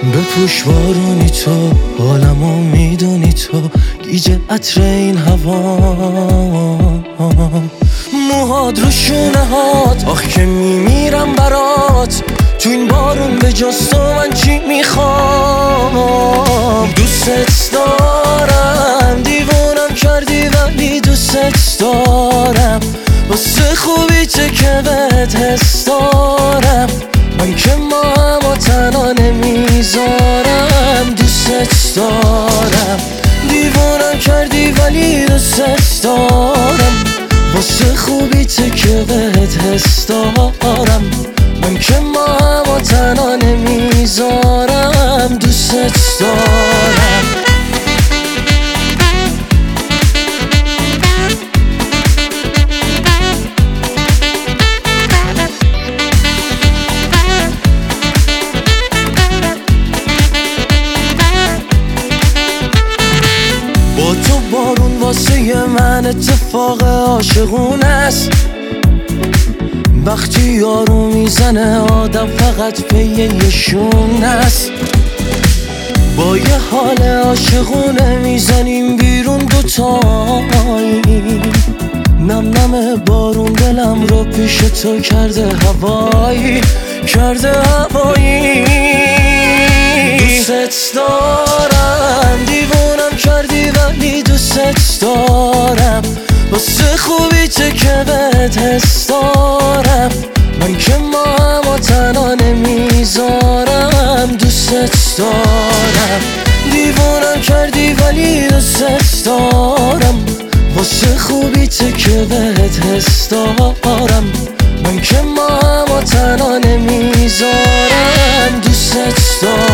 بپوش بارونی تو، حالمو میدونی تو، گیج عطر این هوا، موهات رو شونه هات، آخ که میمیرم برات، تو این بارون به جز تو من چی میخوام. دوست دارم، دیوونم کردی ولی دوست دارم، واسه خوبیته که بهت حس دارم، من که ماهمو تنها نمیذارم. دوست دارم، دیوونم کردی ولی دوست دارم، واسه خوبیته که بهت حس دارم، من که ماهمو تنها نمیذارم. دوست دارم. با تو بارون واسه من اتفاق عاشقونه است، وقتی یارو میزنه آدم فقط پی یه شونه است. با یه حال عاشقونه میزنیم بیرون دوتایی، نم نم بارون دلم رو پیش تو کرده هوایی، کرده هوایی. دوست دارم، دیوونم کردی ولی دوست دارم، واسه خوبیته که بهت حس دارم، من که ماهمو تنها نمیذارم. دوست دارم، دیوونم کردی ولی دوست دارم، واسه خوبیته که بهت حس دارم، من که ماهمو تنها نمیذارم. دوست دارم.